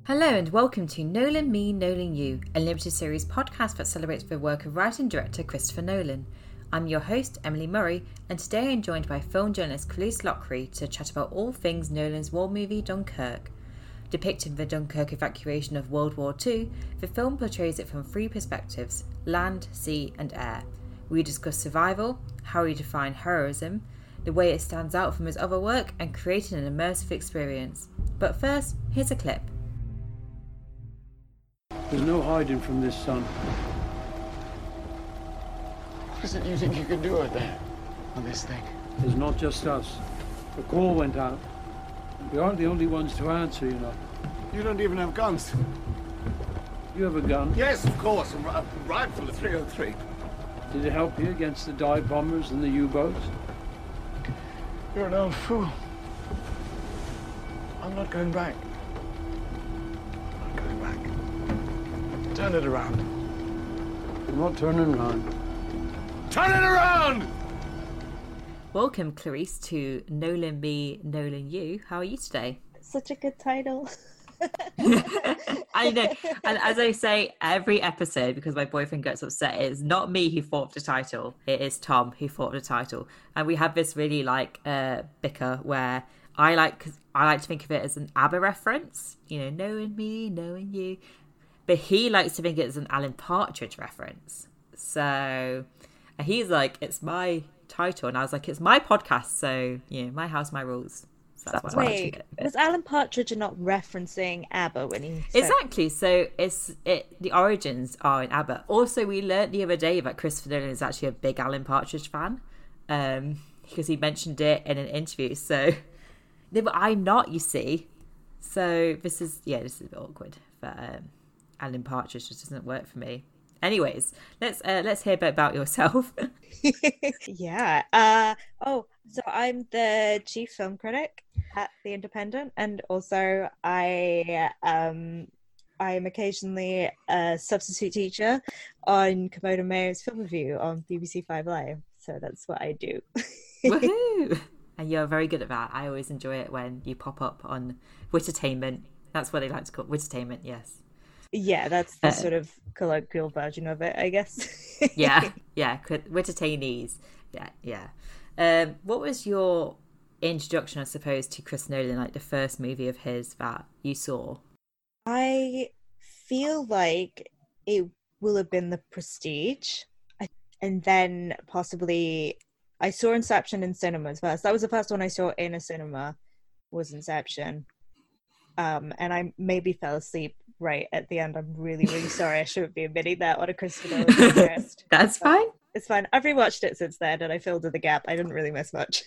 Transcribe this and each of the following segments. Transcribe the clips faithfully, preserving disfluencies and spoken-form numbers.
Hello and welcome to Nolan Me, Nolan You, a limited series podcast that celebrates the work of writer and director Christopher Nolan. I'm your host, Emily Murray, and today I'm joined by film journalist Clarisse Loughrey to chat about all things Nolan's war movie Dunkirk. Depicting the Dunkirk evacuation of World War Two, the film portrays it from three perspectives: land, sea and air. We discuss survival, how we define heroism, the way it stands out from his other work, and creating an immersive experience. But first, here's a clip. There's no hiding from this, son. What is it you think you can do out there on this thing? It's not just us. The call went out. We aren't the only ones to answer, you know. You don't even have guns. You have a gun. Yes, of course. A r- rifle, a three oh three. Did it help you against the dive bombers and the U-boats? You're an old fool. I'm not going back. I'm not going back. Turn it around. I'm not turning around. Turn it around! Welcome, Clarisse, to Nolan Me, Nolan You. How are you today? Such a good title. I know. And as I say every episode, because my boyfriend gets upset, it's not me who thought of the title. It is Tom who thought of the title. And we have this really like uh, bicker where I like I like to think of it as an ABBA reference. You know, knowing me, knowing you. But he likes to think it as an Alan Partridge reference. So and he's like, it's my title. And I was like, it's my podcast. So, you know, my house, my rules. So that's why I Wait, it. was Alan Partridge not referencing ABBA when he said... Exactly. So it's it. The origins are in ABBA. Also, we learnt the other day that Christopher Nolan is actually a big Alan Partridge fan. Um, because he mentioned it in an interview. So, no, but I'm not, you see. So this is, yeah, this is a bit awkward. But... Um, Alan Partridge just doesn't work for me. Anyways, let's uh, let's hear a bit about yourself. yeah. Uh, oh, so I'm the chief film critic at The Independent, and also I um I am occasionally a substitute teacher on Komodo Mayo's film review on B B C Five Live. So that's what I do. Woohoo! And you're very good at that. I always enjoy it when you pop up on Wittertainment. That's what they like to call it. Wittertainment, yes. Yeah, that's the Uh, sort of colloquial version of it, I guess. yeah, yeah, Wittertainees. Yeah, yeah. Um, what was your introduction, I suppose, to Chris Nolan, like the first movie of his that you saw? I feel like it will have been The Prestige. I, and then possibly, I saw Inception in cinemas first. That was the first one I saw in a cinema, was Inception. Um, and I maybe fell asleep right at the end. I'm really, really sorry. I shouldn't be admitting that on a Christopher Nolan podcast. That's fine. It's fine. I've rewatched it since then, and I filled in the gap. I didn't really miss much.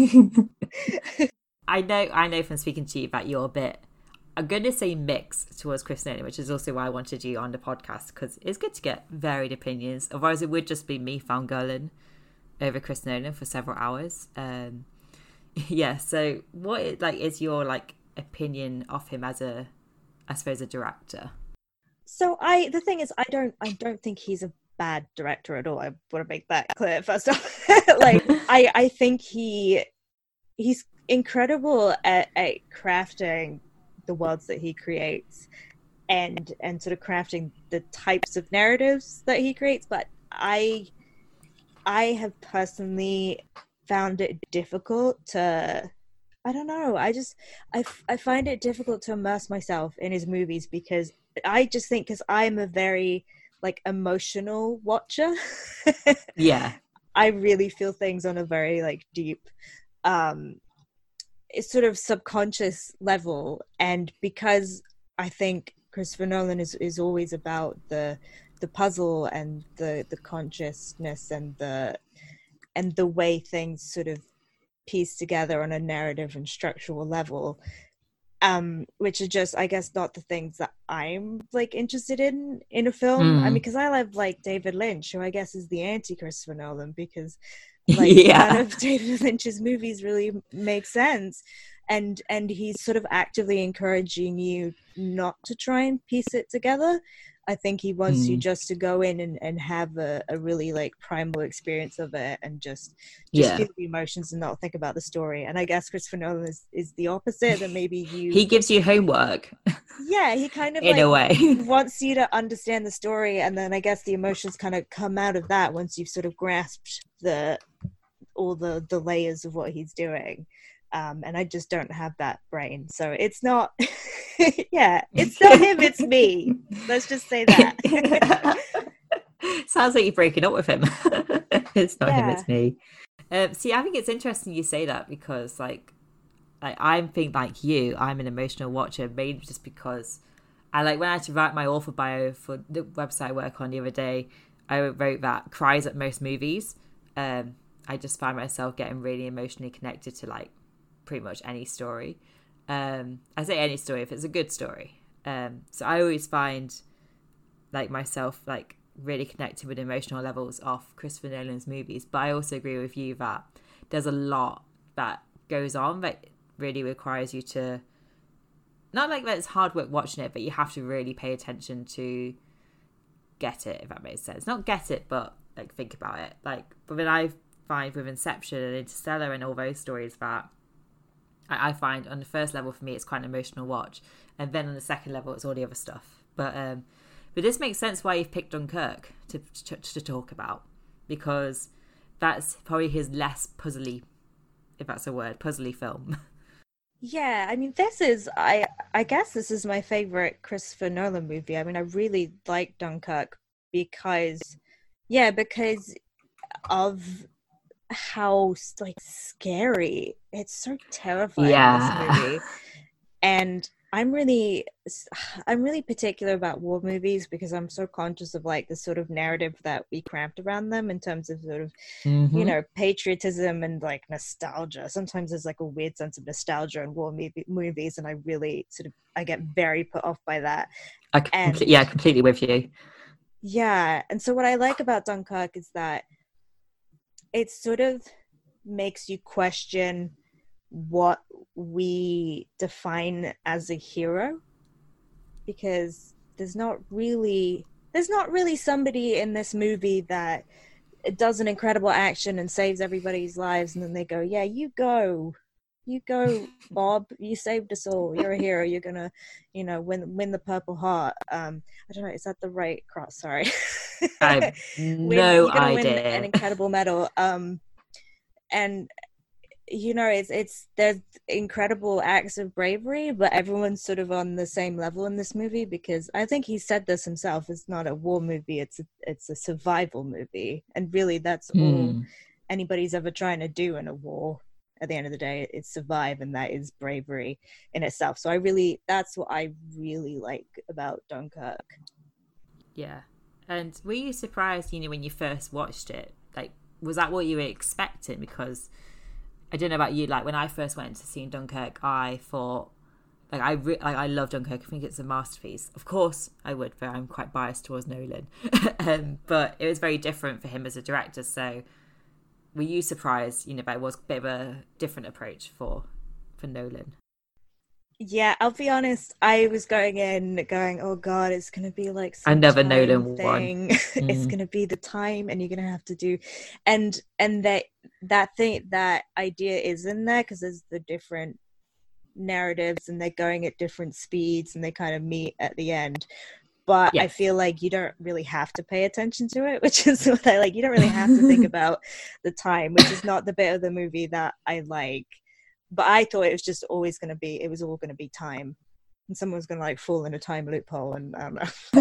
I know, I know from speaking to you that you're a bit, I'm going to say mixed towards Chris Nolan, which is also why I wanted you on the podcast, because it's good to get varied opinions. Otherwise, it would just be me fangirling over Chris Nolan for several hours. Um, yeah. So, what like is your like opinion of him as a, I suppose, a director? So I, the thing is, I don't, I don't think he's a bad director at all. I want to make that clear first off. like, I, I think he, he's incredible at, at crafting the worlds that he creates, and and sort of crafting the types of narratives that he creates. But I, I have personally found it difficult to. I don't know. I just, I, I find it difficult to immerse myself in his movies because I just think, because I'm a very, like, emotional watcher. Yeah. I really feel things on a very, like, deep, um, it's sort of subconscious level. And because I think Christopher Nolan is, is always about the, the puzzle and the, the consciousness and the, and the way things sort of piece together on a narrative and structural level, um which are just, I guess, not the things that I'm like interested in in a film. mm. I mean, because I love like David Lynch, who I guess is the anti-Christopher Nolan, because like yeah. none of David Lynch's movies really make sense, and and he's sort of actively encouraging you not to try and piece it together. I think he wants mm. you just to go in and, and have a, a really like primal experience of it, and just just yeah. feel the emotions and not think about the story. And I guess Christopher Nolan is, is the opposite, that maybe you he gives you homework. Yeah, he kind of in like a way wants you to understand the story, and then I guess the emotions kind of come out of that once you've sort of grasped the all the the layers of what he's doing. Um, and I just don't have that brain, so it's not. Yeah, it's not him, it's me. Let's just say that. Sounds like you're breaking up with him. It's not him, Yeah. it's me. Um, see, I think it's interesting you say that because, like, like I think like you, I'm an emotional watcher, mainly just because I like when I had to write my author bio for the website I work on the other day. I wrote that cries at most movies. Um, I just find myself getting really emotionally connected to like pretty much any story. Um, I say any story if it's a good story. Um, so I always find like myself like really connected with emotional levels of Christopher Nolan's movies. But I also agree with you that there's a lot that goes on that really requires you to not like that it's hard work watching it, but you have to really pay attention to get it, if that makes sense. Not get it, but like think about it. Like, but then I find with Inception and Interstellar and all those stories that I, I find on the first level for me it's quite an emotional watch, and then on the second level it's all the other stuff. But um, but this makes sense why you've picked Dunkirk to to, to talk about, because that's probably his less puzzly, if that's a word, puzzly film. Yeah, I mean, this is I I guess this is my favorite Christopher Nolan movie. I mean, I really like Dunkirk because, yeah, because of how like scary. It's so terrifying, Yeah. this movie. And I'm really I'm really particular about war movies because I'm so conscious of like the sort of narrative that we cramped around them in terms of sort of Mm-hmm. you know patriotism and like nostalgia. Sometimes there's like a weird sense of nostalgia in war movie, movies, and I really sort of I get very put off by that. I compl- And yeah, completely with you. yeah, and so what I like about Dunkirk is that it sort of makes you question what we define as a hero, because there's not really there's not really somebody in this movie that does an incredible action and saves everybody's lives and then they go, yeah, you go you go Bob, you saved us all, you're a hero, you're gonna you know win win the Purple Heart. um I don't know, is that the right cross? Sorry. I have win, no you're gonna idea. win an incredible medal. Um and you know it's it's there's incredible acts of bravery, but everyone's sort of on the same level in this movie, because I think he said this himself, it's not a war movie, it's a, it's a survival movie, and really that's Hmm. all anybody's ever trying to do in a war. At the end of the day, it's survive, and that is bravery in itself. So I really that's what I really like about Dunkirk. Yeah. And were you surprised, you know, when you first watched it? Like, was that what you were expecting? Because I don't know about you, like when I first went to see Dunkirk, I thought, like I re- like I love Dunkirk. I think it's a masterpiece. Of course, I would, but I'm quite biased towards Nolan. um, but it was very different for him as a director. So, were you surprised? You know, that it was a bit of a different approach for for Nolan. Yeah, I'll be honest. I was going in going, oh God, it's going to be like some Another time Nolan thing. one. It's Mm. going to be the time, and you're going to have to do, and and that that thing that idea is in there because there's the different narratives, and they're going at different speeds, and they kind of meet at the end. But I Yes. feel like you don't really have to pay attention to it, which is what I like. You don't really have to think about the time, which is not the bit of the movie that I like. But I thought it was just always going to be, it was all going to be time. And someone's going to like fall in a time loophole, and I don't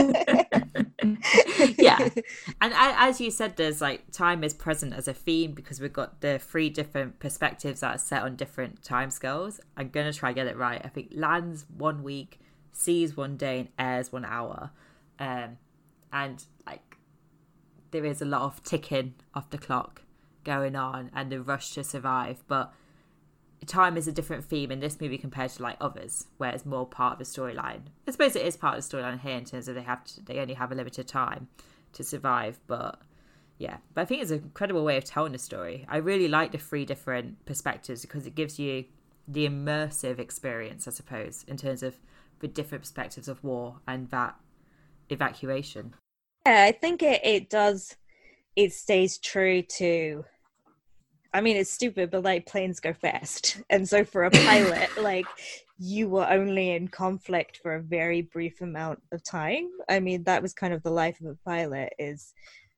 know. Yeah. And I, as you said, there's like time is present as a theme because we've got the three different perspectives that are set on different time scales. I'm going to try to get it right. I think lands one week, seas one day, and airs one hour. Um, and like there is a lot of ticking off the clock going on and the rush to survive. But time is a different theme in this movie compared to like others, where it's more part of the storyline. I suppose it is part of the storyline here in terms of they have to, they only have a limited time to survive. But yeah, but I think it's an incredible way of telling the story. I really like the three different perspectives because it gives you the immersive experience, I suppose, in terms of the different perspectives of war and that evacuation. Yeah, I think it, it does, it stays true to, I mean, it's stupid, but like planes go fast. And so for a pilot, like you were only in conflict for a very brief amount of time. I mean, that was kind of the life of a pilot, is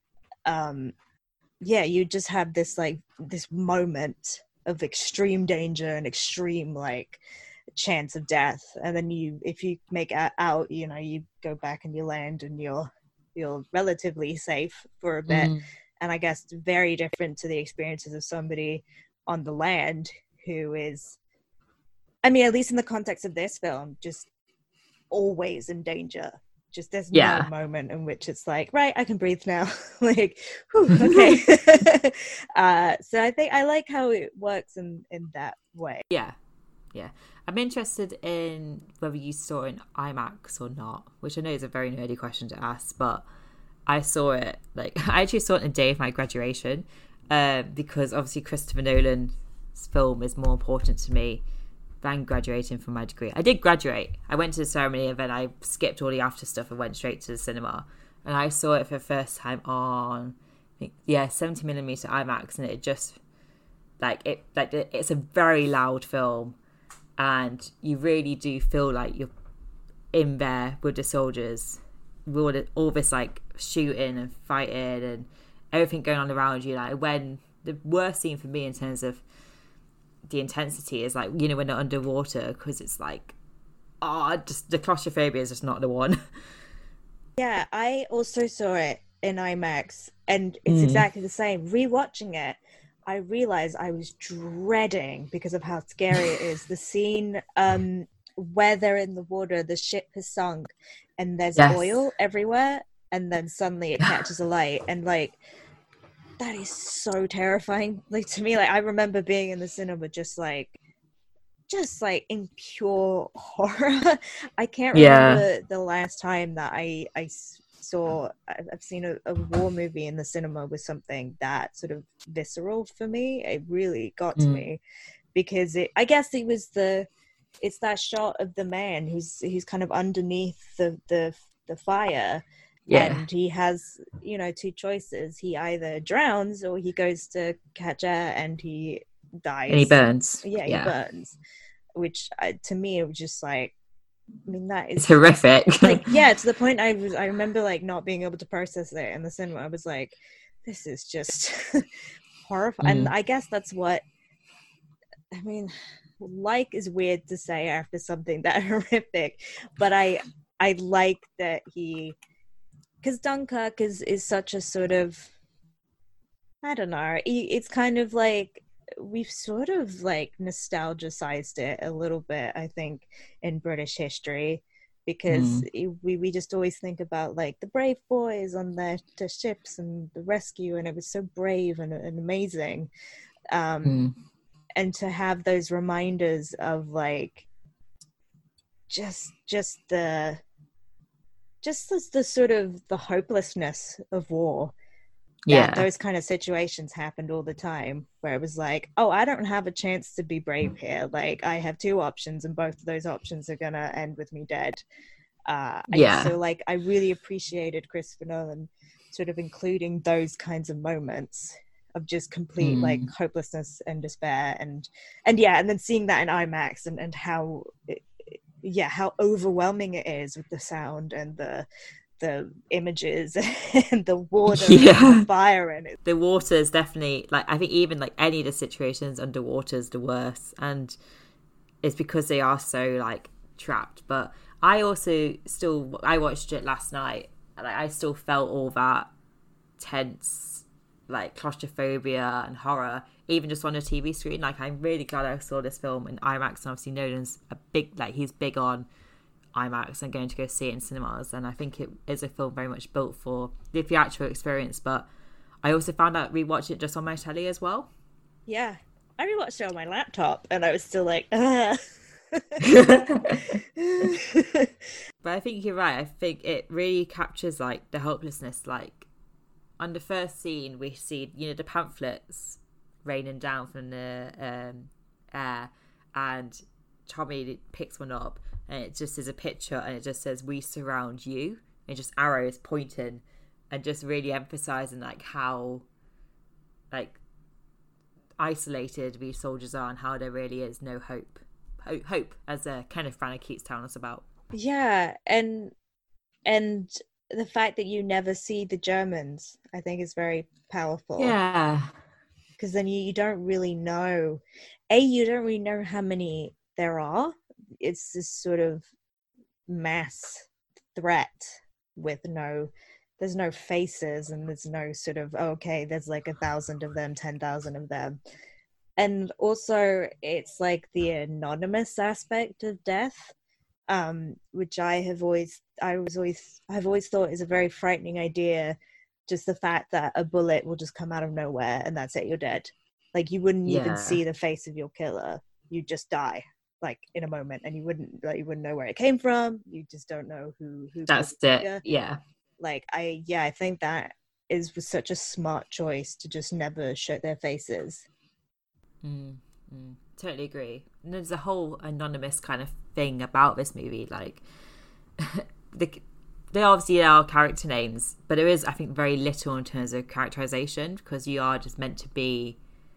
um yeah, you just have this like this moment of extreme danger and extreme like chance of death, and then you if you make it out, you know, you go back and you land and you're you're relatively safe for a bit. Mm. And I guess very different to the experiences of somebody on the land who is, I mean, at least in the context of this film, just always in danger. Just there's Yeah. no moment in which it's like, right, I can breathe now. Like, whew, okay. uh, so I think I like how it works in, in that way. Yeah. Yeah. I'm interested in whether you saw it in IMAX or not, which I know is a very nerdy question to ask, but I saw it, like, I actually saw it on the day of my graduation, uh, because obviously Christopher Nolan's film is more important to me than graduating from my degree. I did graduate. I went to the ceremony and then I skipped all the after stuff and went straight to the cinema. And I saw it for the first time on, I think, yeah, seventy millimeter IMAX, and it just, like, it like it's a very loud film, and you really do feel like you're in there with the soldiers, with all, the, all this like shooting and fighting and everything going on around you. Like, when the worst scene for me in terms of the intensity is, like, you know, when they're underwater, because it's like, oh, just the claustrophobia is just not the one. Yeah, I also saw it in IMAX, and it's Mm. exactly the same. Rewatching it, I realized I was dreading, because of how scary it is, the scene um, where they're in the water, the ship has sunk, and there's Yes. oil everywhere, and then suddenly it catches alight, and like, that is so terrifying. Like, to me, like, I remember being in the cinema just like, just like in pure horror. I can't Yeah. remember the last time that I I saw I've seen a, a war movie in the cinema with something that sort of visceral for me. It really got to Mm. me, because it I guess it was the it's that shot of the man who's who's kind of underneath the the the fire. Yeah. And he has, you know, two choices. He either drowns or he goes to catch air and he dies. And he burns. Yeah, he Yeah. burns. Which, uh, to me, it was just like, I mean, that is It's horrific. like, yeah, to the point I was, I remember like not being able to process it in the cinema. I was like, this is just horrifying. And Mm. I guess that's what, I mean, like is weird to say after something that horrific, but I, I like that he, because Dunkirk is, is such a sort of, I don't know, it's kind of like, we've sort of like nostalgicized it a little bit, I think, in British history, because Mm. it, we, we just always think about like the brave boys on their, their ships and the rescue, and it was so brave and, and amazing. Um, Mm. and to have those reminders of like, just, just the, just the, the sort of the hopelessness of war. Yeah. That those kind of situations happened all the time, where it was like, oh, I don't have a chance to be brave here. Like, I have two options, and both of those options are gonna end with me dead. Uh, Yeah. I, so, like, I really appreciated Christopher Nolan sort of including those kinds of moments of just complete Mm. like hopelessness and despair, and and yeah, and then seeing that in IMAX, and and how it, yeah, how overwhelming it is with the sound and the the images and the water Yeah. and the fire, and it. The water is definitely, like, I think even like any of the situations underwater is the worst, and it's because they are so like trapped. But I also still I watched it last night, and I still felt all that tense, like, claustrophobia and horror, even just on a T V screen. Like, I'm really glad I saw this film in IMAX, and obviously Nolan's a big, like, he's big on IMAX and going to go see it in cinemas, and I think it is a film very much built for the theatrical experience. But I also found out rewatched it just on my telly as well. Yeah, I rewatched it on my laptop, and I was still like, ah. But I think you're right. I think it really captures like the helplessness. Like, on the first scene, we see, you know, the pamphlets raining down from the um, air, and Tommy picks one up, and it just is a picture, and it just says, "We surround you," and just arrows pointing, and just really emphasizing like how like isolated these soldiers are, and how there really is no hope hope, hope as uh, Kenneth Branagh keeps telling us about. Yeah, and and the fact that you never see the Germans, I think, is very powerful. Yeah. Because then you, you don't really know. A, you don't really know how many there are. It's this sort of mass threat with no, there's no faces, and there's no sort of, oh, okay, there's like a thousand of them, ten thousand of them. And also, it's like the anonymous aspect of death. Um, which I have always, I was always, I've always thought is a very frightening idea. Just the fact that a bullet will just come out of nowhere and that's it, you're dead. Like you wouldn't Yeah. even see the face of your killer. You just die, like in a moment, and you wouldn't, like, you wouldn't know where it came from. You just don't know who. who That's pulled the it. trigger. Yeah. Like I, yeah, I think that is was such a smart choice to just never show their faces. Mm, mm, totally agree. And there's a whole anonymous kind of thing about this movie. Like, the, they obviously are character names, but there is, I think, very little in terms of characterization, because you are just meant to be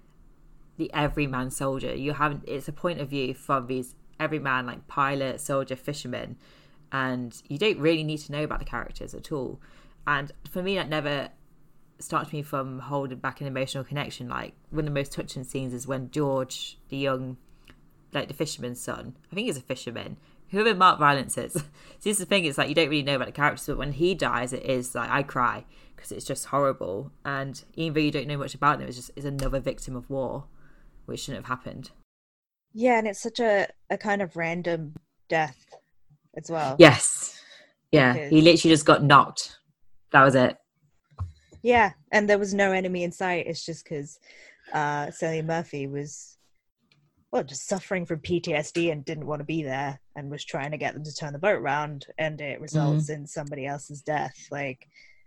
the everyman soldier. You haven't. It's a point of view from these everyman, like pilot, soldier, fisherman, and you don't really need to know about the characters at all. And for me, that never stopped me from holding back an emotional connection. Like, one of the most touching scenes is when George, the young, like the fisherman's son, I think he's a fisherman, whoever Mark Rylance is. See, this is the thing, it's like you don't really know about the characters, but when he dies, it is like I cry, because it's just horrible. And even though you don't know much about him, it's just is another victim of war, which shouldn't have happened. Yeah, and it's such a, a kind of random death as well. Yes. Yeah, Because- he literally just got knocked. That was it. Yeah, and there was no enemy in sight. It's just because uh, Cillian Murphy was, well, just suffering from P T S D and didn't want to be there, and was trying to get them to turn the boat around, and it results mm. in somebody else's death. Like,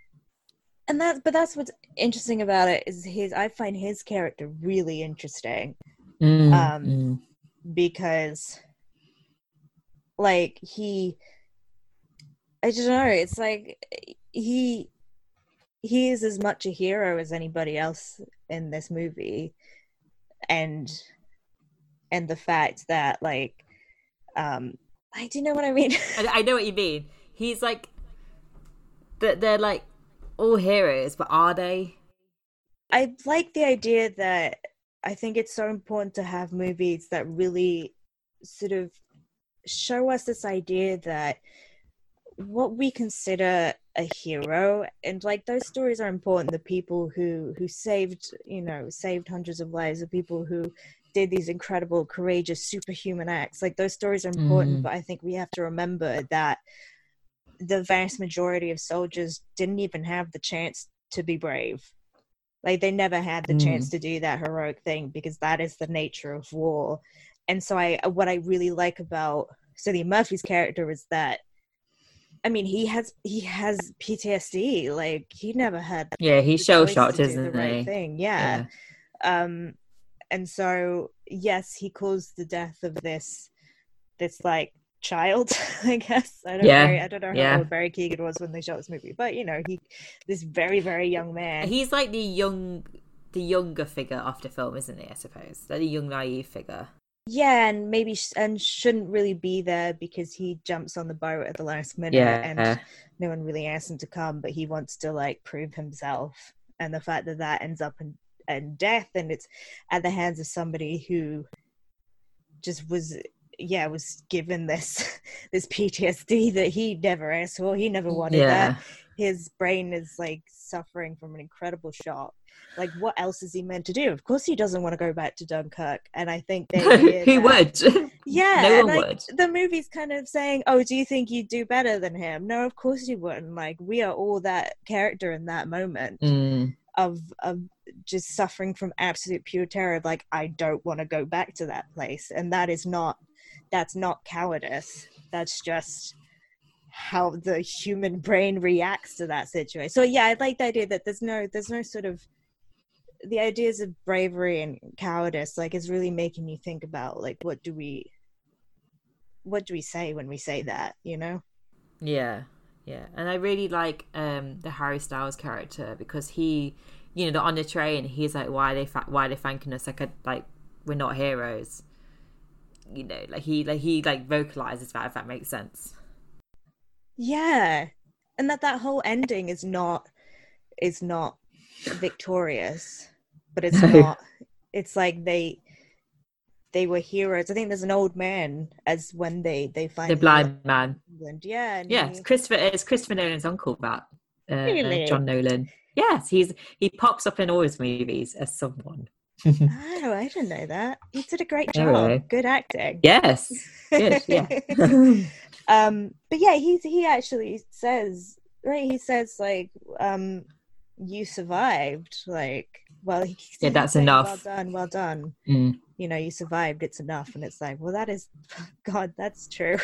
and that, but that's what's interesting about it is his. I find his character really interesting, mm, um, mm. because, like, he, I don't know. It's like he. He is as much a hero as anybody else in this movie, and and the fact that, like, um, I do you know what I mean. I, I know what you mean. He's like, they're, they're like all heroes, but are they? I like the idea that I think it's so important to have movies that really sort of show us this idea that what we consider a hero, and like those stories are important, the people who who saved you know saved hundreds of lives, the people who did these incredible courageous superhuman acts, like those stories are important. mm. But I think we have to remember that the vast majority of soldiers didn't even have the chance to be brave. Like they never had the mm. chance to do that heroic thing, because that is the nature of war. And so I what I really like about Cillian Murphy's character is that, I mean, he has he has P T S D. Like he never had. Yeah, he's shell shocked, isn't the right he? Thing. Yeah. yeah. Um, and so yes, he caused the death of this this like child. I guess I don't. Yeah. Very, I don't know how yeah. old Barry Keoghan was when they shot this movie, but you know, he this very very young man. He's like the young, the younger figure of the film, isn't he? I suppose like the young naive figure. Yeah, and maybe sh- and shouldn't really be there because he jumps on the boat at the last minute, yeah. and no one really asks him to come, but he wants to like prove himself. And the fact that that ends up in, in death, and it's at the hands of somebody who just was, yeah, was given this this P T S D that he never asked for. He never wanted yeah. that. His brain is like suffering from an incredible shock. Like, what else is he meant to do? Of course, he doesn't want to go back to Dunkirk. And I think they who that, would? Yeah, no and one like, would. The movie's kind of saying, "Oh, do you think you'd do better than him?" No, of course you wouldn't. Like, we are all that character in that moment mm. of of just suffering from absolute pure terror. Of like, I don't want to go back to that place, and that is not that's not cowardice. That's just how the human brain reacts to that situation. So yeah, I like the idea that there's no there's no sort of the ideas of bravery and cowardice, like, is really making you think about, like, what do we what do we say when we say that, you know? Yeah, yeah. And I really like um the Harry Styles character, because he, you know, on the train, he's like, why are they fa- why are they thanking us? Like, a, like we're not heroes. you know, like he like he like vocalizes that, if that makes sense. Yeah, and that that whole ending is not is not victorious, but it's No. not. It's like they they were heroes. I think there's an old man as when they they find The blind man. England. Yeah, and Yeah, he- it's Christopher. It's Christopher Nolan's uncle, that uh, Really? John Nolan. Yes, he's he pops up in all his movies as someone. Oh, I didn't know that. He did a great job. Anyway. Good acting. Yes, good. Yeah. um, but yeah, he he actually says, right? He says like, um, you survived. Like, well, he keeps Yeah, that's saying, enough. Well done, well done. Mm. You know, you survived. It's enough. And it's like, well, that is, God, that's true.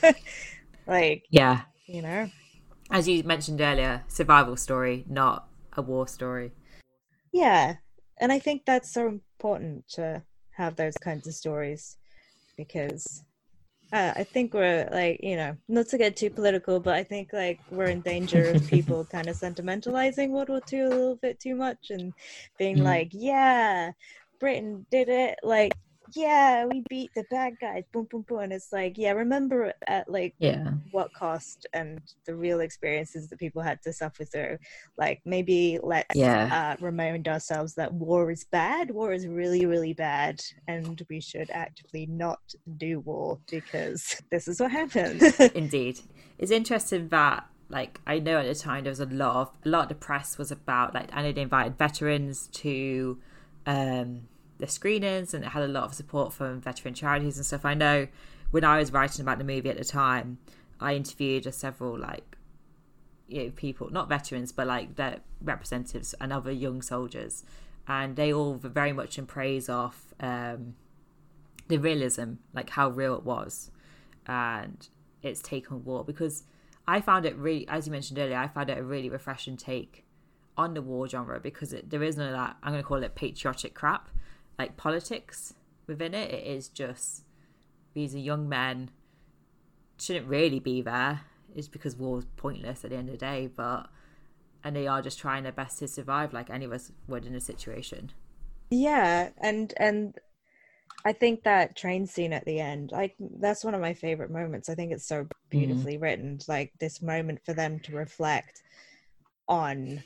Like, Yeah, you know. as you mentioned earlier, survival story, not a war story. Yeah, and I think that's so important to have those kinds of stories, because uh, I think we're like, you know, not to get too political, but I think like we're in danger of people kind of sentimentalizing World War Two a little bit too much and being Mm. like, yeah, Britain did it, like, yeah, we beat the bad guys, boom, boom, boom. And it's like, yeah, remember at like Yeah, what cost and the real experiences that people had to suffer through. Like, maybe let's Yeah. uh, remind ourselves that war is bad. War is really, really bad, and we should actively not do war because this is what happens. indeed. It's interesting that, like, I know at the time there was a lot of a lot of the press was about, like, I know they invited veterans to um the screenings, and it had a lot of support from veteran charities and stuff. I know when I was writing about the movie at the time, I interviewed several, like, you know, people, not veterans, but like their representatives and other young soldiers, and they all were very much in praise of um the realism, like how real it was and its take on war, because I found it really, as you mentioned earlier, I found it a really refreshing take on the war genre, because it, there is none of that, I'm going to call it patriotic crap, like politics within it. It is just, these are young men, shouldn't really be there. It's because war is pointless at the end of the day, but, and they are just trying their best to survive like any of us would in a situation. Yeah, and and I think that train scene at the end, like, that's one of my favorite moments. I think it's so beautifully mm. written, like this moment for them to reflect on,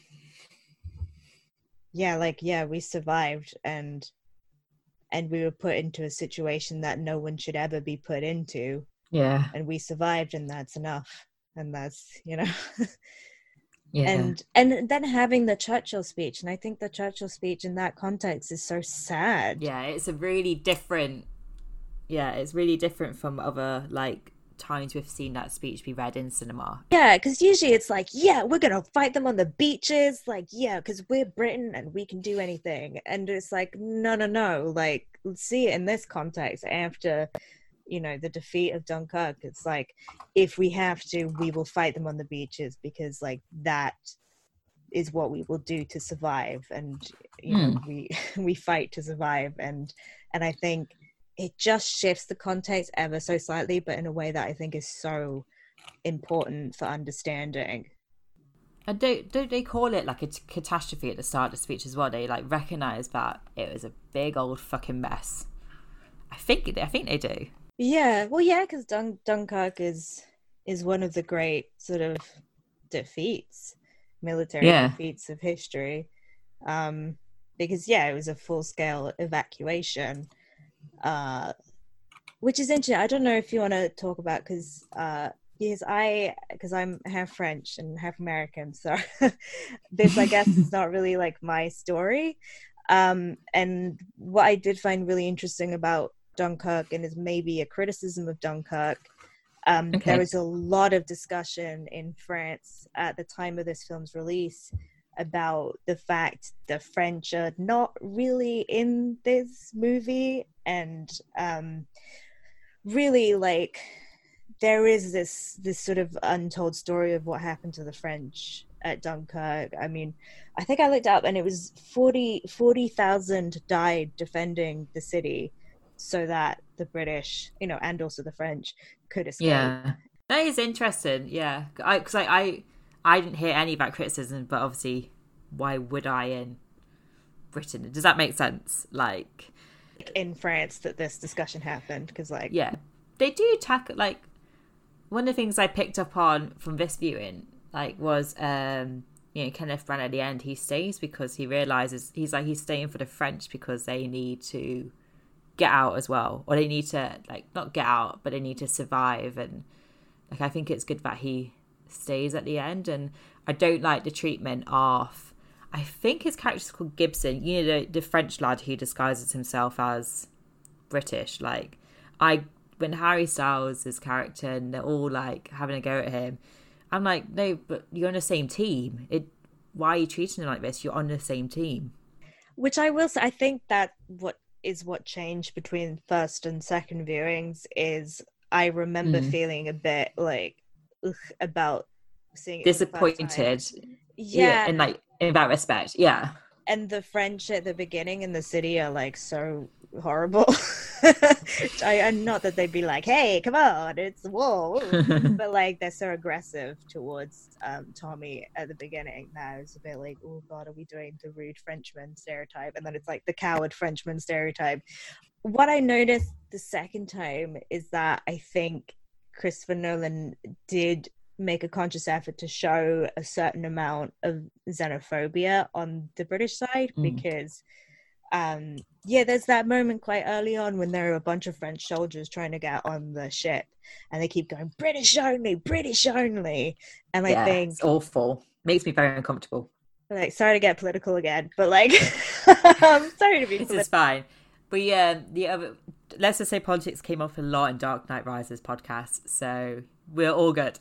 yeah, like, yeah, we survived, and and we were put into a situation that no one should ever be put into. Yeah. And we survived, and that's enough. And that's, you know. Yeah. And and then having the Churchill speech, and I think the Churchill speech in that context is so sad. Yeah, it's a really different, yeah, it's really different from other, like, times we've seen that speech be read in cinema. Yeah, because usually it's like, yeah, we're gonna fight them on the beaches, like, yeah, because we're Britain and we can do anything. And it's like, no, no, no, like, let's see it in this context after, you know, the defeat of Dunkirk. It's like, if we have to, we will fight them on the beaches, because like that is what we will do to survive. And you mm. know, we we fight to survive. And and I think it just shifts the context ever so slightly, but in a way that I think is so important for understanding. And don't don't they call it like a t- catastrophe at the start of the speech as well? They like recognise that it was a big old fucking mess. I think I think they do. Yeah, well, yeah, because Dun- Dunkirk is is one of the great sort of defeats, military yeah. defeats of history. Um, because yeah, it was a full scale evacuation. Uh, which is interesting. I don't know if you want to talk about, because uh, because I because I'm half French and half American, so this, I guess, is not really like my story. Um, and what I did find really interesting about Dunkirk, and is maybe a criticism of Dunkirk, um, okay. there was a lot of discussion in France at the time of this film's release about the fact the French are not really in this movie, and um, really, like, there is this this sort of untold story of what happened to the French at Dunkirk. I mean, I think I looked up, and it was forty thousand died defending the city, so that the British, you know, and also the French could escape. Yeah, that is interesting. Yeah, because I, I, I, I didn't hear any of that criticism, but obviously, why would I in Britain? Does that make sense? Like, in France that this discussion happened, because like yeah, they do tackle like one of the things I picked up on from this viewing like was um you know Kenneth Branagh at the end, he stays because he realizes he's like he's staying for the French because they need to get out as well, or they need to like not get out but they need to survive. And like I think it's good that he stays at the end. And I don't like the treatment of, I think his character's called Gibson, you know, the, the French lad who disguises himself as British. Like I when Harry Styles' character and they're all like having a go at him, I'm like, no, but you're on the same team. It why are you treating him like this? You're on the same team. Which I will say, I think that what is what changed between first and second viewings is I remember mm. feeling a bit like ugh, about seeing it disappointed. Yeah. yeah, in like in that respect, yeah. And the French at the beginning in the city are like so horrible. I and not that they'd be like, "Hey, come on, it's the war," but like they're so aggressive towards um, Tommy at the beginning. Now it's a bit like, "Oh God, are we doing the rude Frenchman stereotype?" And then it's like the coward Frenchman stereotype. What I noticed the second time is that I think Christopher Nolan did make a conscious effort to show a certain amount of xenophobia on the British side, mm. because um yeah there's that moment quite early on when there are a bunch of French soldiers trying to get on the ship and they keep going British only, British only, and I yeah, think it's awful, makes me very uncomfortable. Like, sorry to get political again, but like I'm sorry to be this politi- is fine. But yeah, the other, let's just say politics came up a lot in Dark Knight Rises podcast, so we're all good.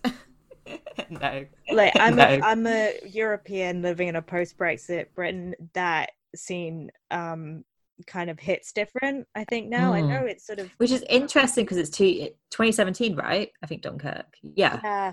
no like I'm no. a I'm a European living in a post-Brexit Britain. That scene um kind of hits different, I think now. mm. I know it's sort of, which is interesting because it's two, twenty seventeen, right? I think Dunkirk. Yeah. Yeah.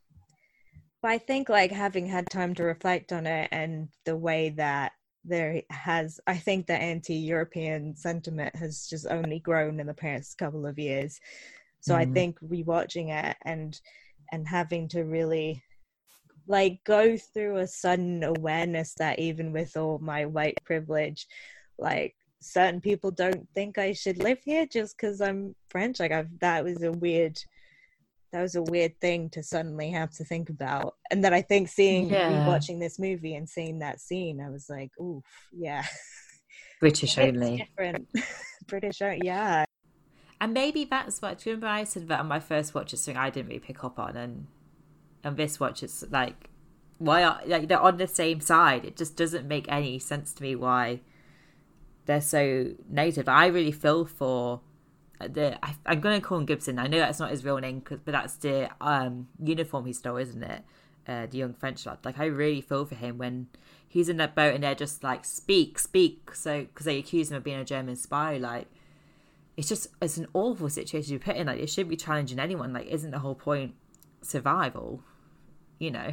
But I think like having had time to reflect on it and the way that there has, I think the anti-European sentiment has just only grown in the past couple of years. So mm. I think rewatching it and and having to really like go through a sudden awareness that even with all my white privilege, like certain people don't think I should live here just because I'm French. Like I've, that was a weird, that was a weird thing to suddenly have to think about. And then I think seeing, yeah. rewatching this movie and seeing that scene, I was like, oof, yeah. British only. Different. British only, yeah. And maybe that's what, do you remember I said that on my first watch, it's something I didn't really pick up on, and on this watch it's like, why are, like, they're on the same side. It just doesn't make any sense to me why they're so negative. I really feel for the, I, I'm going to call him Gibson. I know that's not his real name, but that's the um, uniform he stole, isn't it? Uh, the young French lad. Like, I really feel for him when he's in that boat and they're just like, speak, speak. So, because they accuse him of being a German spy, like, it's just, it's an awful situation to be put in. Like, it shouldn't be challenging anyone. Like, isn't the whole point survival? You know,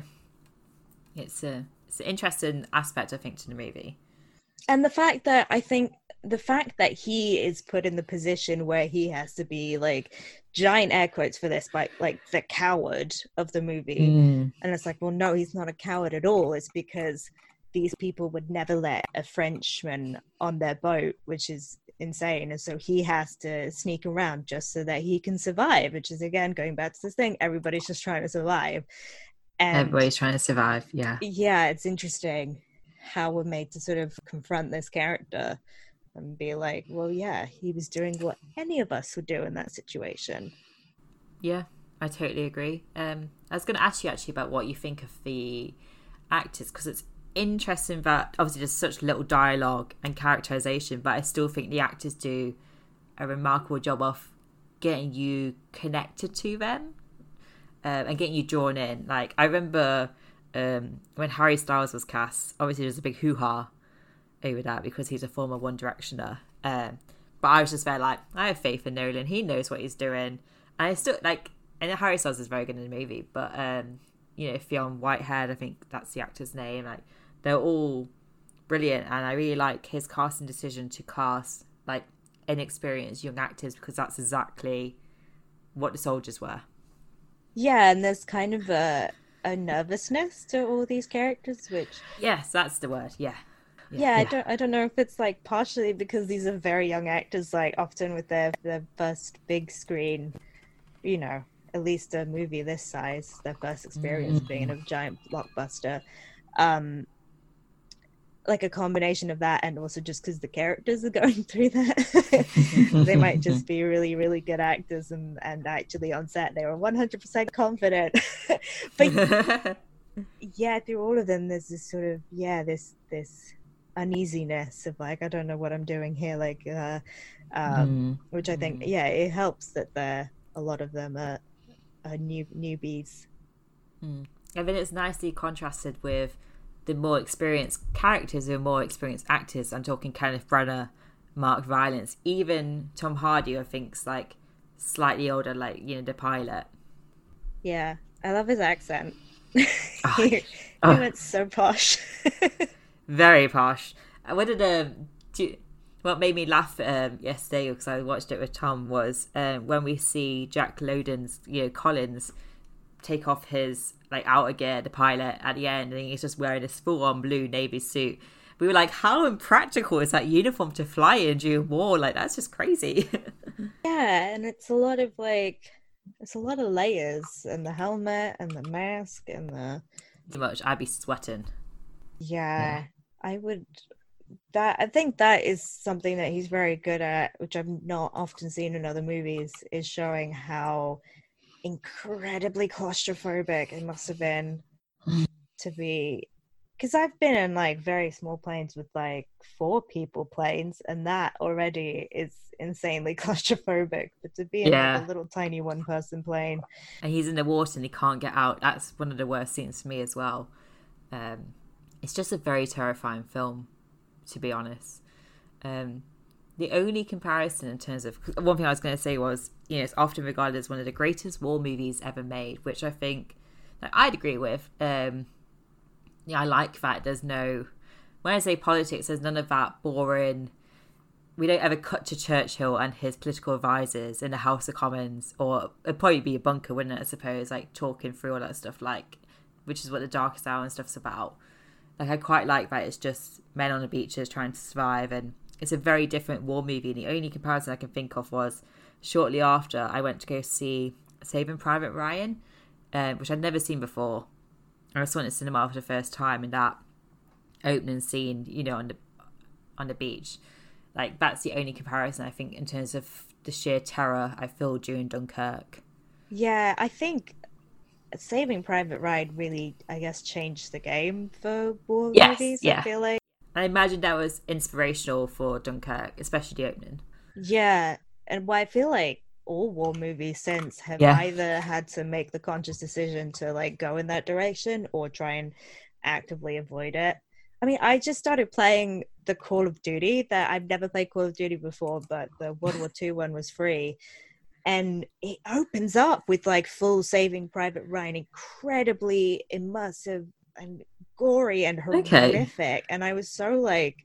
it's a, it's an interesting aspect, I think, to the movie. And the fact that I think the fact that he is put in the position where he has to be like, giant air quotes for this, but like the coward of the movie. Mm. And it's like, well, no, he's not a coward at all. It's because these people would never let a Frenchman on their boat, which is insane. And so he has to sneak around just so that he can survive, which is, again, going back to this thing, everybody's just trying to survive. And everybody's trying to survive, yeah. Yeah, it's interesting how we're made to sort of confront this character and be like, well, yeah, he was doing what any of us would do in that situation. Yeah, I totally agree. Um, I was going to ask you actually about what you think of the actors, because it's interesting that obviously there's such little dialogue and characterization, but I still think the actors do a remarkable job of getting you connected to them um, and getting you drawn in. Like, I remember um, when Harry Styles was cast, obviously there's a big hoo-ha over that because he's a former One Directioner. Um, but I was just very like, I have faith in Nolan. He knows what he's doing. And I still, like, and Harry Styles is very good in the movie, but, um, you know, Fionn Whitehead, I think that's the actor's name, like, they're all brilliant. And I really like his casting decision to cast, like, inexperienced young actors, because that's exactly what the soldiers were. Yeah, and there's kind of a, a nervousness to all these characters, which... Yes, that's the word, yeah. Yeah, I don't I don't know if it's like partially because these are very young actors, like often with their their first big screen, you know, at least a movie this size, their first experience Mm. being in a giant blockbuster. Um like a combination of that, and also just because the characters are going through that. They might just be really, really good actors, and and actually on set they were one hundred percent confident. But yeah, through all of them there's this sort of yeah this this uneasiness of like, I don't know what I'm doing here, like uh um Mm. which I think Mm. yeah, it helps that they're a lot of them are, are new newbies. Mm. I think it's nicely contrasted with the more experienced characters who are more experienced actors. I'm talking Kenneth Branagh, Mark Rylance, even Tom Hardy, I think's like slightly older, like, you know, the pilot. Yeah, I love his accent. Oh, he, he oh. went so posh. Very posh. I wanted to. Do, what made me laugh um, yesterday, because I watched it with Tom, was um, when we see Jack Lowden's, you know, Collins take off his like outer gear, the pilot, at the end, and he's just wearing this full-on blue navy suit. We were like, how impractical is that uniform to fly in during war? Like, that's just crazy. Yeah, and it's a lot of like, it's a lot of layers, and the helmet and the mask and the Too much, I'd be sweating. yeah, Yeah. I would that I think that is something that he's very good at, which I've not often seen in other movies, is showing how incredibly claustrophobic it must have been to be, because I've been in like very small planes with like four people planes, and that already is insanely claustrophobic, but to be in Yeah. like a little tiny one person plane, And he's in the water and he can't get out. That's one of the worst scenes for me as well. Um, it's just a very terrifying film, to be honest. Um, the only comparison in terms of, one thing I was going to say was, you know, it's often regarded as one of the greatest war movies ever made, which I think like, I'd agree with. Um, yeah, I like that there's no, when I say politics, there's none of that boring, we don't ever cut to Churchill and his political advisors in the House of Commons, or it'd probably be a bunker, wouldn't it, I suppose, like talking through all that stuff, like, which is what The Darkest Hour and stuff's about. Like, I quite like that it's just men on the beaches trying to survive, and it's a very different war movie. And the only comparison I can think of was shortly after I went to go see Saving Private Ryan, um, which I'd never seen before. I saw it in the cinema for the first time, and that opening scene, you know, on the on the beach, like that's the only comparison I think in terms of the sheer terror I feel during Dunkirk. yeah, I think Saving Private Ryan really, I guess, changed the game for war Yes, movies. yeah. I feel like I imagine that was inspirational for Dunkirk, especially the opening. yeah, and why I feel like all war movies since have Yeah. either had to make the conscious decision to like go in that direction or try and actively avoid it. I mean, I just started playing the Call of Duty that I've never played Call of Duty before, but the World War Two one was free. And it opens up with like full Saving Private Ryan, incredibly immersive and gory and Okay. horrific. And I was so like,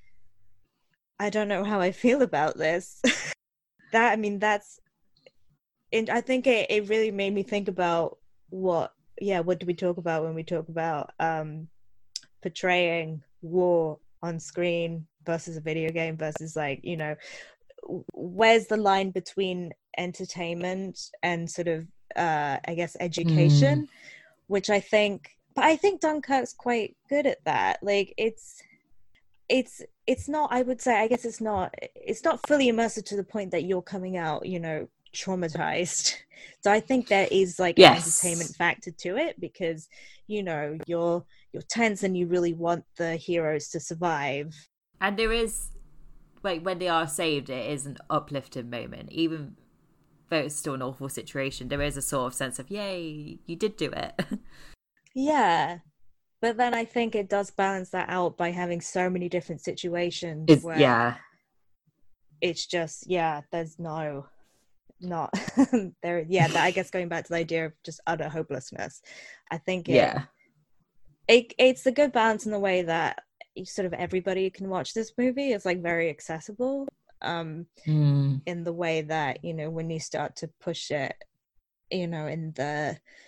I don't know how I feel about this. that, I mean, that's, and I think it, it really made me think about what, yeah, what do we talk about when we talk about um, portraying war on screen versus a video game versus like, you know, where's the line between entertainment and sort of uh I guess education, mm. which I think but I think Dunkirk's quite good at that. Like it's it's it's not, I would say, I guess it's not it's not fully immersive to the point that you're coming out, you know, traumatized. So I think there is like yes. an entertainment factor to it, because you know you're you're tense and you really want the heroes to survive. And there is, like, when they are saved, it is an uplifting moment. Even though it's still an awful situation, there is a sort of sense of, yay, you did do it. Yeah. But then I think it does balance that out by having so many different situations it's, where yeah. it's just, yeah, there's no, not, there, yeah, that, I guess going back to the idea of just utter hopelessness, I think it, yeah. it, it's a good balance in the way that sort of everybody can watch this movie. It's like very accessible um mm. in the way that, you know, when you start to push it, you know, in the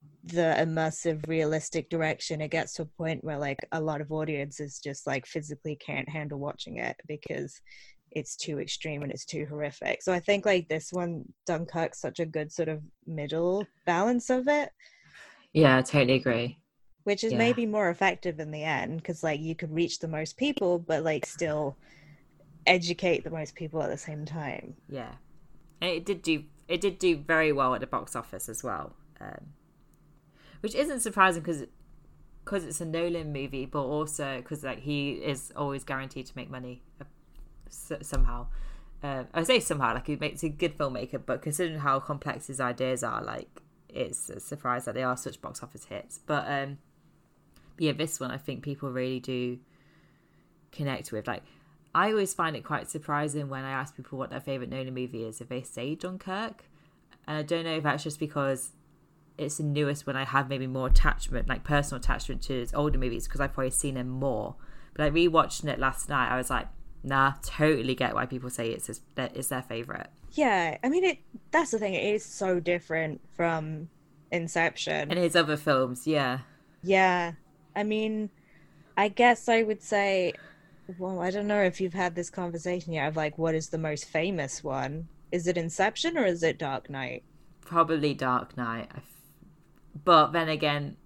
the immersive, realistic direction, it gets to a point where like a lot of audiences just like physically can't handle watching it because it's too extreme and it's too horrific. So I think like this one, Dunkirk's such a good sort of middle balance of it. Yeah, I totally agree. Which is Yeah. maybe more effective in the end because like you could reach the most people, but like still educate the most people at the same time. Yeah, and it did do it did do very well at the box office as well, um, which isn't surprising because because it's a Nolan movie, but also because like he is always guaranteed to make money uh, somehow. Uh, I say somehow, like he makes a good filmmaker, but considering how complex his ideas are, like it's a surprise that they are such box office hits. But um, but yeah, this one I think people really do connect with. Like, I always find it quite surprising when I ask people what their favourite Nolan movie is if they say Dunkirk. And I don't know if that's just because it's the newest one I have maybe more attachment, like personal attachment to its older movies because I've probably seen them more. But like rewatching it last night, I was like, nah, totally get why people say it's, it's their favourite. Yeah, I mean, it. That's the thing, it is so different from Inception. And his other films, yeah. Yeah, I mean, I guess I would say, well, I don't know if you've had this conversation yet of like, what is the most famous one? Is it Inception or is it Dark Knight? Probably Dark Knight. But then again,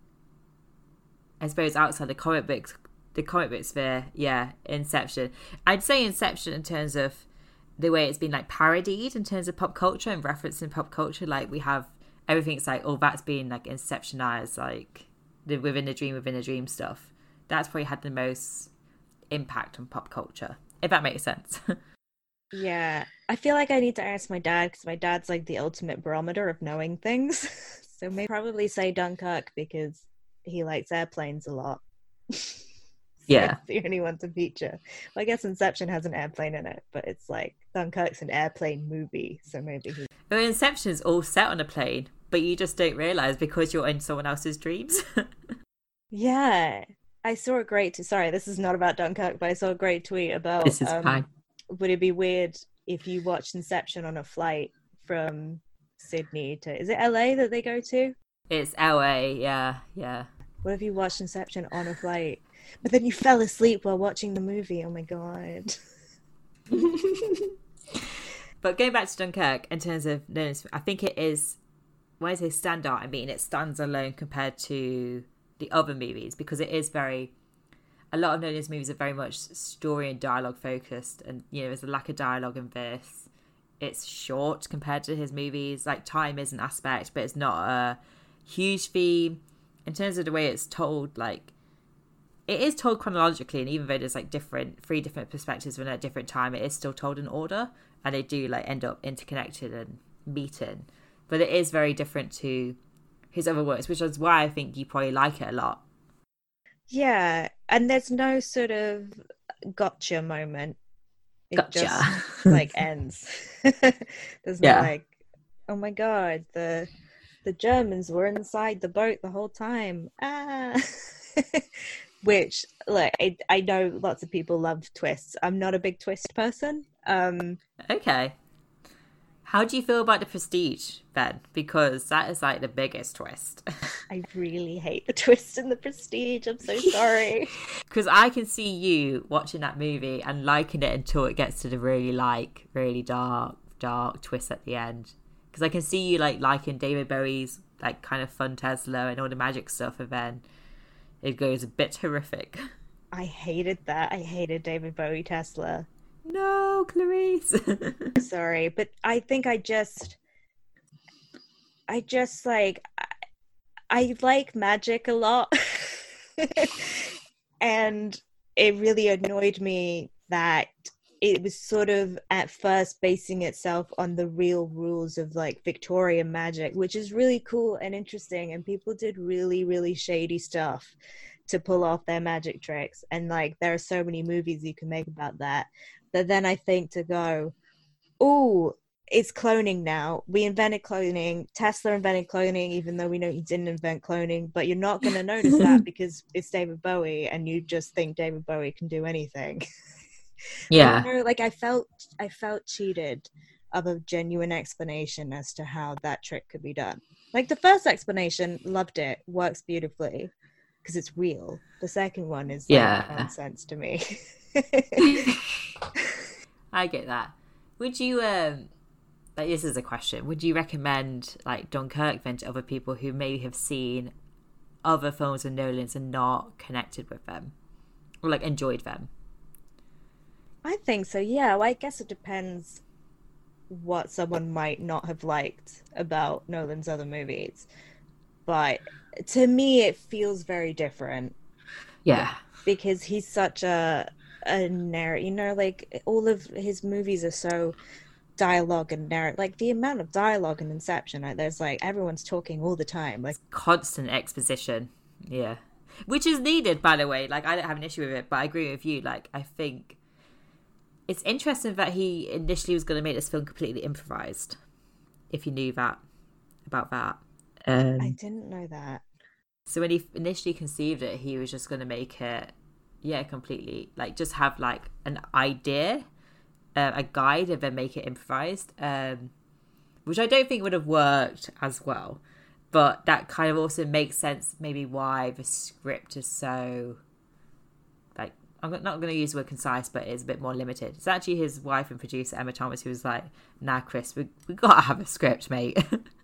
I suppose outside the comic books, the comic book sphere, yeah, Inception. I'd say Inception in terms of the way it's been like parodied in terms of pop culture and referencing pop culture. Like we have everything's like, oh, that's being like Inceptionized, like the within a dream, within a dream stuff. That's probably had the most impact on pop culture, if that makes sense. Yeah, I feel like I need to ask my dad because my dad's like the ultimate barometer of knowing things. So maybe probably say Dunkirk because he likes airplanes a lot. So Yeah. it's the only one to feature. Well, I guess Inception has an airplane in it, but it's like Dunkirk's an airplane movie, so maybe he... Well, Inception's all set on a plane, but you just don't realise because you're in someone else's dreams. Yeah. I saw a great... T- Sorry, this is not about Dunkirk, but I saw a great tweet about... This is um, fine. Would it be weird if you watched Inception on a flight from Sydney to... Is it L A that they go to? It's L A, yeah, yeah. What if you watched Inception on a flight, but then you fell asleep while watching the movie? Oh my god. But going back to Dunkirk, in terms of, I think it is, when I say standout, I mean it stands alone compared to the other movies because it is very, a lot of Nolan's movies are very much story and dialogue focused, and you know there's a lack of dialogue in this. It's short compared to his movies. Like time is an aspect, but it's not a huge theme. In terms of the way it's told, like it is told chronologically, and even though there's like different three different perspectives within a different time, it is still told in order, and they do like end up interconnected and meeting. But it is very different to his other works, which is why I think you probably like it a lot. Yeah, and there's no sort of gotcha moment. It Gotcha. just like ends. There's no Yeah. like, oh my god, the the Germans were inside the boat the whole time. Ah. Which, like, I, I know lots of people love twists. I'm not a big twist person. Um, Okay. How do you feel about The Prestige, then? Because that is like the biggest twist. I really hate the twist in The Prestige. I'm so sorry. Because I can see you watching that movie and liking it until it gets to the really like, really dark, dark twist at the end. Because I can see you like liking David Bowie's like kind of fun Tesla and all the magic stuff, and then it goes a bit horrific. I hated that. I hated David Bowie Tesla. No, Clarice. Sorry, but I think I just, I just like, I, I like magic a lot. And it really annoyed me that it was sort of at first basing itself on the real rules of like Victorian magic, which is really cool and interesting. And people did really, really shady stuff to pull off their magic tricks. And like, there are so many movies you can make about that. But then I think to go, oh, it's cloning now. We invented cloning. Tesla invented cloning, even though we know he didn't invent cloning. But you're not going to notice that because it's David Bowie, and you just think David Bowie can do anything. Yeah. You know, like I felt, I felt cheated of a genuine explanation as to how that trick could be done. Like the first explanation, loved it, works beautifully because it's real. The second one is like Yeah. nonsense to me. I get that. Would you um like, this is a question, would you recommend like Dunkirk then to other people who maybe have seen other films of Nolan's and not connected with them or like enjoyed them? I think so, yeah. Well, I guess it depends what someone might not have liked about Nolan's other movies. But to me, it feels very different. Yeah. Because he's such a, a narrative, you know, like all of his movies are so dialogue and narrative. Like the amount of dialogue in Inception, like, there's like everyone's talking all the time. Like constant exposition. Yeah. Which is needed, by the way. Like, I don't have an issue with it, but I agree with you. Like, I think it's interesting that he initially was going to make this film completely improvised. If you knew that, about that. Um, I didn't know that. So when he initially conceived it, he was just going to make it, yeah, completely, like, just have, like, an idea, uh, a guide, and then make it improvised, um, which I don't think would have worked as well. But that kind of also makes sense, maybe, why the script is so, like, I'm not going to use the word concise, but it's a bit more limited. It's actually his wife and producer, Emma Thomas, who was like, nah, Chris, we we got to have a script, mate.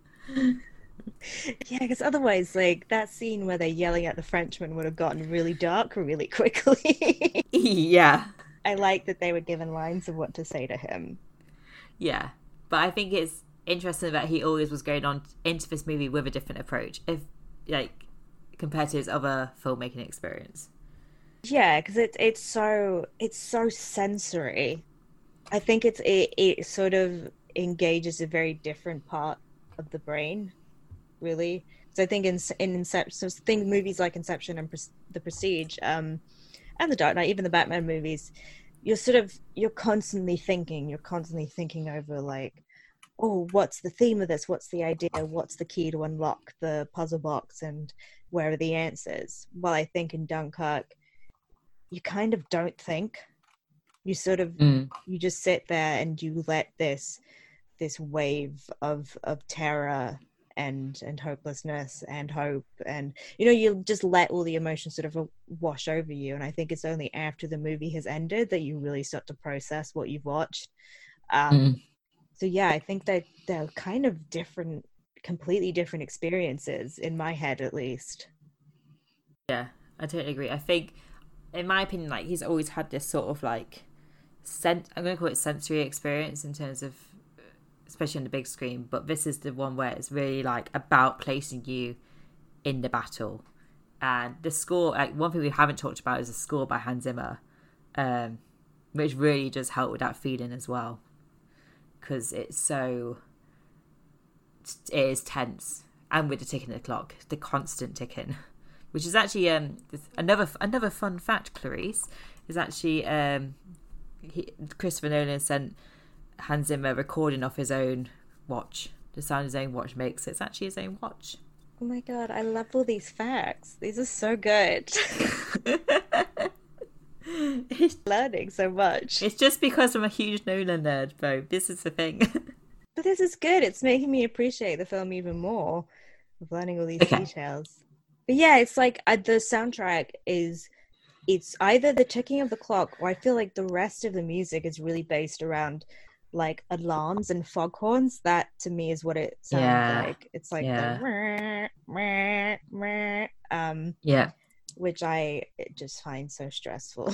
Yeah, because otherwise, like, that scene where they're yelling at the Frenchman would have gotten really dark really quickly. Yeah. I like that they were given lines of what to say to him. Yeah. But I think it's interesting that he always was going on into this movie with a different approach, if, like, compared to his other filmmaking experience. Yeah, because it, it's so it's so sensory. I think it's it, it sort of engages a very different part of the brain, really. So I think in in Inception, so think movies like Inception and Pres- The Prestige, um, and The Dark Knight, even the Batman movies, you're sort of you're constantly thinking, you're constantly thinking over like, oh, what's the theme of this? What's the idea? What's the key to unlock the puzzle box? And where are the answers? While I think in Dunkirk, you kind of don't think. You sort of mm. you just sit there and you let this this wave of of terror and and hopelessness and hope, and you know, you just let all the emotions sort of wash over you. And I think it's only after the movie has ended that you really start to process what you've watched. Um, mm. So yeah, I think that they're kind of different, completely different experiences in my head, at least. Yeah, I totally agree. I think, in my opinion, like, he's always had this sort of like sen- I'm going to call it sensory experience in terms of, especially on the big screen, but this is the one where it's really like about placing you in the battle. And the score, like, one thing we haven't talked about is the score by Hans Zimmer, um, which really does help with that feeling as well, because it's so, it is tense, and with the ticking of the clock, the constant ticking. Which is actually um, another another fun fact, Clarice, is actually um, he, Christopher Nolan sent Hans Zimmer a recording off his own watch. The sound his own watch makes. It's actually his own watch. Oh my god, I love all these facts. These are so good. Learning so much. It's just because I'm a huge Nolan nerd, though. This is the thing. But this is good. It's making me appreciate the film even more, of learning all these okay. details. But yeah, it's like uh, the soundtrack is, it's either the ticking of the clock, or I feel like the rest of the music is really based around like alarms and foghorns. That to me is what it sounds yeah. like. It's like yeah. the meh, meh, meh, um yeah, which I just find so stressful.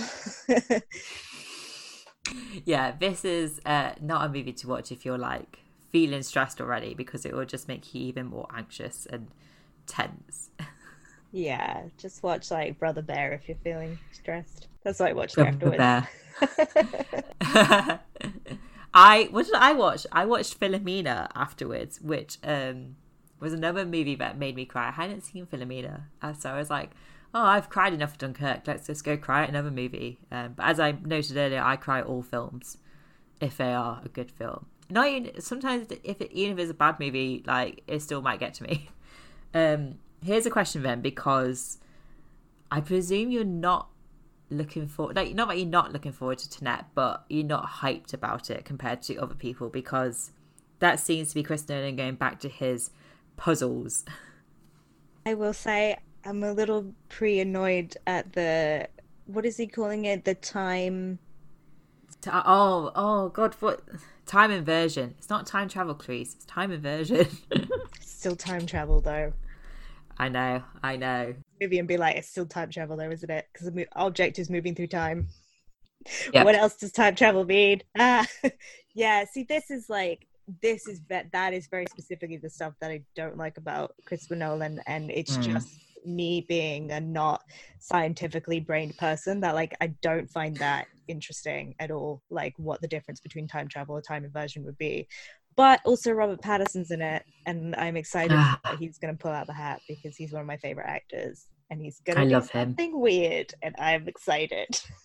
Yeah, this is uh, not a movie to watch if you're like feeling stressed already, because it will just make you even more anxious and tense. Yeah, just watch like Brother Bear if you're feeling stressed. That's what I watched Brother afterwards. Bear. I what did I watch? I watched Philomena afterwards, which um, was another movie that made me cry. I hadn't seen Philomena, so I was like, "Oh, I've cried enough for Dunkirk. Let's just go cry at another movie." Um, but as I noted earlier, I cry at all films if they are a good film. Not even, sometimes if it, even if it's a bad movie, like, it still might get to me. Um. Here's a question then, because I presume you're not looking for, like, not that you're not looking forward to Tenet, but you're not hyped about it compared to other people, because that seems to be Chris Nolan going back to his puzzles. I will say I'm a little pre-annoyed at the, what is he calling it? The time... Oh, oh, God, what? Time inversion. It's not time travel, Clarice. It's time inversion. Still time travel, though. I know, I know. Movie and be like, it's still time travel, though, isn't it? Because the object is moving through time. Yep. What else does time travel mean? Ah, yeah. See, this is like, this is that is very specifically the stuff that I don't like about Christopher Nolan, and it's mm. just me being a not scientifically brained person that like I don't find that interesting at all, like what the difference between time travel or time inversion would be. But also Robert Pattinson's in it, and I'm excited that he's going to pull out the hat because he's one of my favorite actors, and he's going to do love something him. weird, and I'm excited.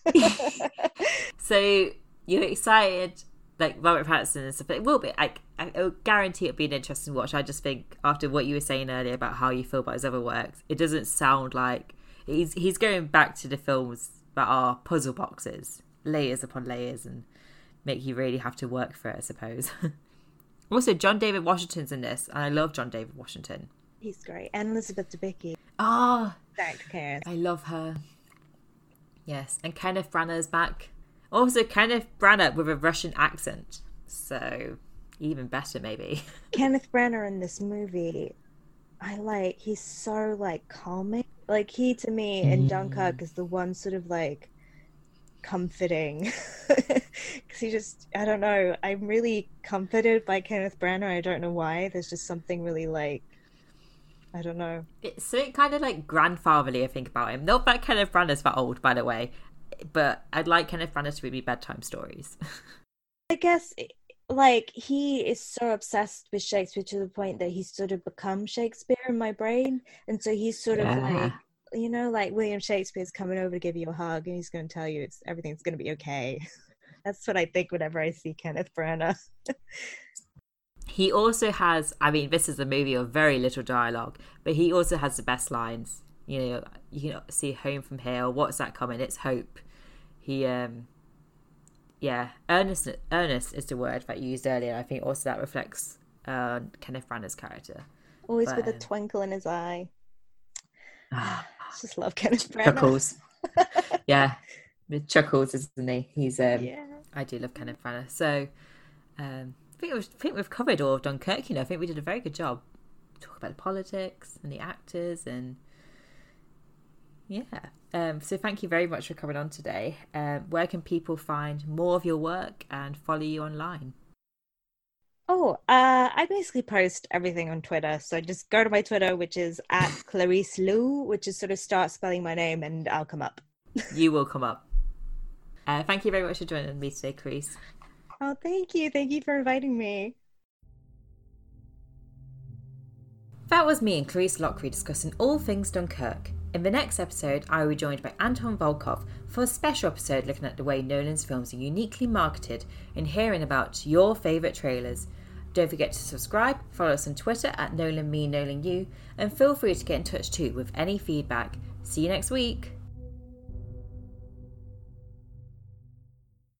So you're excited, like Robert Pattinson and stuff, but it will be, I, I guarantee it'll be an interesting watch. I just think after what you were saying earlier about how you feel about his other works, it doesn't sound like he's he's going back to the films that are puzzle boxes, layers upon layers, and make you really have to work for it, I suppose. Also, John David Washington's in this, and I love John David Washington. He's great. And Elizabeth Debicki. Ah, oh, I love her. Yes, and Kenneth Branagh's back. Also, Kenneth Branagh with a Russian accent, so even better, maybe. Kenneth Branagh in this movie, I like. He's so like calming. Like he to me in mm. Dunkirk is the one sort of like comforting, because he just, I don't know, I'm really comforted by Kenneth Branagh. I don't know why. There's just something really like, I don't know. It's something kind of like grandfatherly, I think, about him. Not that Kenneth Branagh's that old, by the way, but I'd like Kenneth Branagh to read me bedtime stories. I guess, like, he is so obsessed with Shakespeare to the point that he's sort of become Shakespeare in my brain, and so he's sort yeah. of like, you know, like William Shakespeare's coming over to give you a hug, and he's going to tell you it's everything's going to be okay. That's what I think whenever I see Kenneth Branagh. He also has, I mean, this is a movie of very little dialogue, but he also has the best lines. You know, you can see Home from Here, What's That Coming? It's Hope. He, um, yeah, earnest, earnest is the word that you used earlier. I think also that reflects uh, Kenneth Branagh's character. Always but, with a um, twinkle in his eye. Just love Kenneth Branagh. Chuckles. Yeah, with chuckles, isn't he? He's, um, yeah. I do love Kenneth Branagh. So, um, I think, we've, I think we've covered all of Dunkirk, you know. I think we did a very good job. Talk about the politics and the actors and yeah. Um, so thank you very much for coming on today. Um, where can people find more of your work and follow you online? Oh, uh, I basically post everything on Twitter. So just go to my Twitter, which is at Clarice Lou, which is sort of start spelling my name and I'll come up. You will come up. Uh, thank you very much for joining me today, Clarice. Oh, thank you. Thank you for inviting me. That was me and Clarice Loughrey discussing all things Dunkirk. In the next episode, I will be joined by Anton Volkov for a special episode looking at the way Nolan's films are uniquely marketed and hearing about your favourite trailers. Don't forget to subscribe, follow us on Twitter at Nolan Me, Nolan You, and feel free to get in touch too with any feedback. See you next week.